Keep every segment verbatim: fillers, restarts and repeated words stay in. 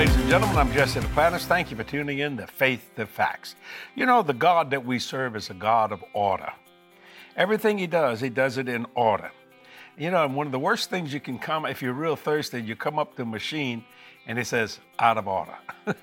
ladies and gentlemen. I'm Jesse Duplantis. Thank you for tuning in to Faith to Facts. You know, the God that we serve is a God of order. Everything he does, he does it in order. You know, one of the worst things you can come, if you're real thirsty, you come up to a machine and it says out of order.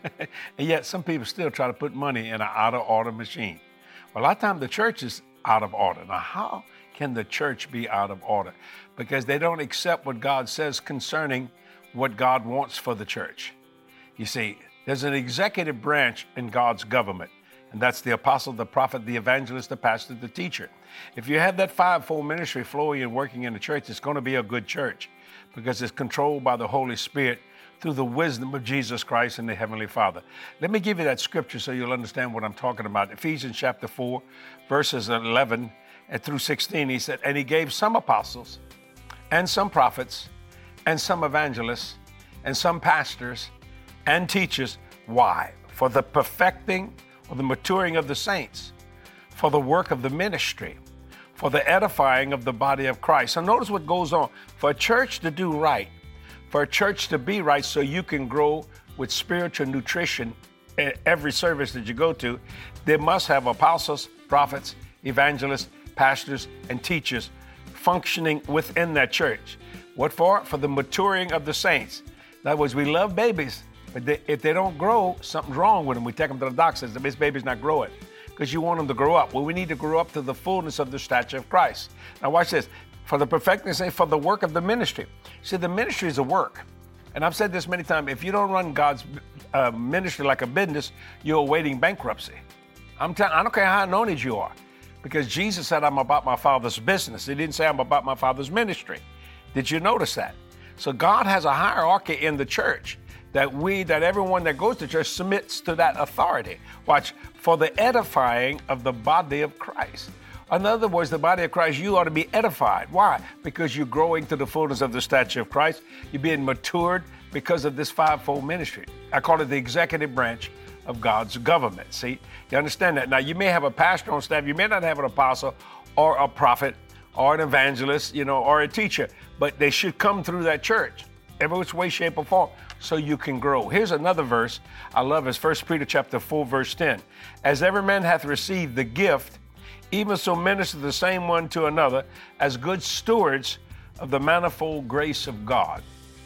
And yet some people still try to put money in an out of order machine. Well, a lot of times the church is out of order. Now, how can the church be out of order? Because they don't accept what God says concerning what God wants for the church. You see, there's an executive branch in God's government, and that's the apostle, the prophet, the evangelist, the pastor, the teacher. If you have that fivefold ministry flowing and working in the church, it's going to be a good church because it's controlled by the Holy Spirit through the wisdom of Jesus Christ and the Heavenly Father. Let me give you that scripture so you'll understand what I'm talking about. Ephesians chapter four, verses eleven through sixteen, he said, and he gave some apostles and some prophets and some evangelists and some pastors and teachers. Why? For the perfecting or the maturing of the saints, for the work of the ministry, for the edifying of the body of Christ. So notice what goes on. For a church to do right, for a church to be right so you can grow with spiritual nutrition in every service that you go to, they must have apostles, prophets, evangelists, pastors, and teachers functioning within that church. What for? For the maturing of the saints. In other words, we love babies, but they, if they don't grow, something's wrong with them. We take them to the doctor, says this baby's not growing because you want them to grow up. Well, we need to grow up to the fullness of the stature of Christ. Now watch this. For the perfecting saints, for the work of the ministry. See, the ministry is a work. And I've said this many times. If you don't run God's uh, ministry like a business, you're awaiting bankruptcy. I'm telling, I don't care how anointed you are, because Jesus said, I'm about my Father's business. He didn't say I'm about my Father's ministry. Did you notice that? So God has a hierarchy in the church that we, that everyone that goes to church submits to that authority. Watch, for the edifying of the body of Christ. In other words, the body of Christ, you ought to be edified. Why? Because you're growing to the fullness of the stature of Christ. You're being matured because of this fivefold ministry. I call it the executive branch of God's government. See, you understand that? Now, you may have a pastor on staff. You may not have an apostle or a prophet or an evangelist, you know, or a teacher, but they should come through that church, every which way, shape, or form, so you can grow. Here's another verse I love. It's First Peter chapter four, verse ten. As every man hath received the gift, even so minister the same one to another as good stewards of the manifold grace of God.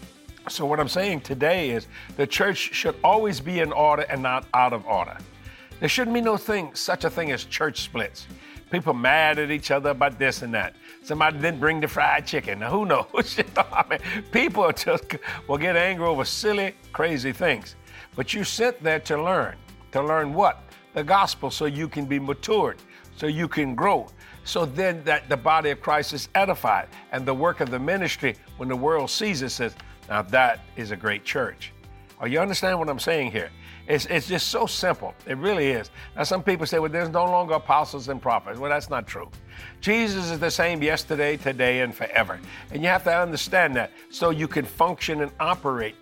So what I'm saying today is the church should always be in order and not out of order. There shouldn't be no thing, such a thing as church splits. People mad at each other about this and that. Somebody didn't bring the fried chicken. Now, who knows? You know, I mean, people just will get angry over silly, crazy things. But you sit there to learn. To learn what? The gospel, so you can be matured, so you can grow. So then that the body of Christ is edified. And the work of the ministry, when the world sees it, says, now that is a great church. Oh, you understand what I'm saying here? It's, it's just so simple. It really is. Now, some people say, well, there's no longer apostles and prophets. Well, that's not true. Jesus is the same yesterday, today, and forever. And you have to understand that so you can function and operate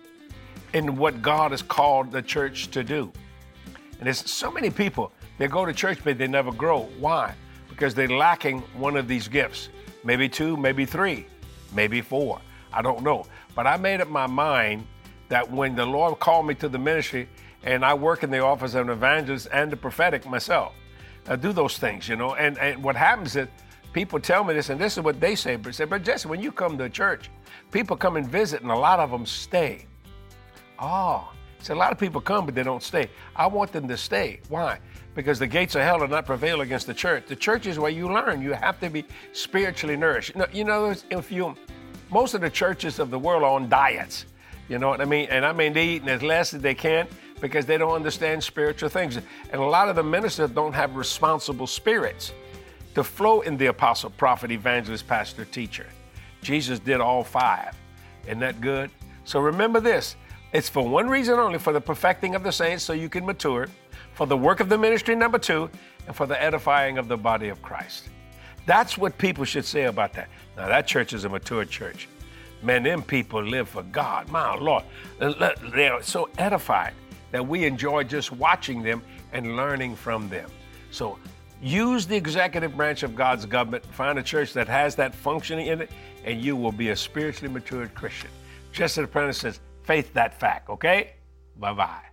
in what God has called the church to do. And there's so many people, they go to church, but they never grow. Why? Because they're lacking one of these gifts. Maybe two, maybe three, maybe four. I don't know. But I made up my mind that when the Lord called me to the ministry, and I work in the office of an evangelist and the prophetic myself, I do those things, you know. And, and what happens is people tell me this, and this is what they say. But they say, but Jesse, when you come to church, people come and visit, and a lot of them stay. Oh, so a lot of people come, but they don't stay. I want them to stay. Why? Because the gates of hell will not prevail against the church. The church is where you learn. You have to be spiritually nourished. You know, you know if you, most of the churches of the world are on diets. You know what I mean? And I mean, they eat as less as they can because they don't understand spiritual things. And a lot of the ministers don't have responsible spirits to flow in the apostle, prophet, evangelist, pastor, teacher. Jesus did all five. Isn't that good? So remember this. It's for one reason only, for the perfecting of the saints so you can mature, for the work of the ministry, number two, and for the edifying of the body of Christ. That's what people should say about that. Now, that church is a mature church. Man, them people live for God. My Lord, they're so edified that we enjoy just watching them and learning from them. So use the executive branch of God's government, find a church that has that functioning in it, and you will be a spiritually matured Christian. Jesse Duplantis says, faith that fact, okay? Bye bye.